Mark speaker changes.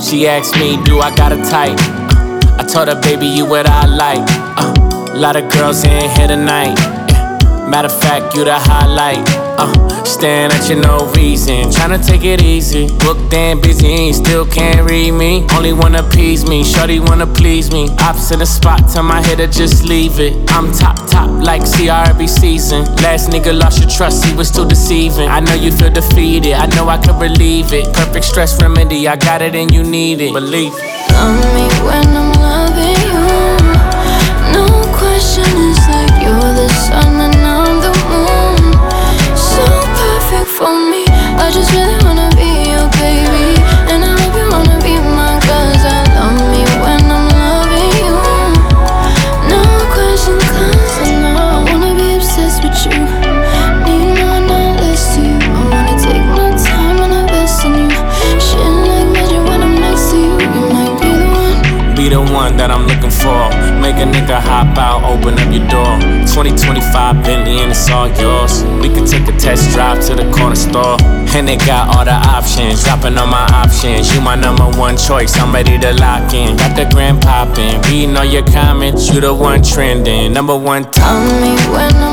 Speaker 1: She asked me, do I got a type? I told her, baby, you what I like. Lot of girls in here tonight. Matter of fact, you the highlight. Staring at you, no reason. Tryna take it easy. Booked and busy, and you still can't read me. Only wanna appease me, shorty wanna please me. Ops in the spot, tell my head to just leave it. I'm top like CRB season. Last nigga lost your trust, he was too deceiving. I know you feel defeated, I know I could relieve it. Perfect stress remedy, I got it and you need it. Believe it.
Speaker 2: Love me when I'm loving you. No question, it's like you're the sun and I'm the moon. So perfect for me, I just really wanna be your baby. And I hope you wanna be mine, cause I love me when I'm loving you. No question, cause I know I wanna be obsessed with you. Need no one less to you. I wanna take my time and invest in you. Shit like magic when I'm next to you. You might be the one.
Speaker 1: Be the one that I'm looking for. Make a nigga hop out, open up your door. 2025 Bentley and it's all yours. We can take a test drive to the corner store. And they got all the options, dropping on my options. You my number one choice, I'm ready to lock in. Got the grand poppin', reading all your comments. You the one trending, number one top.
Speaker 2: Tell me when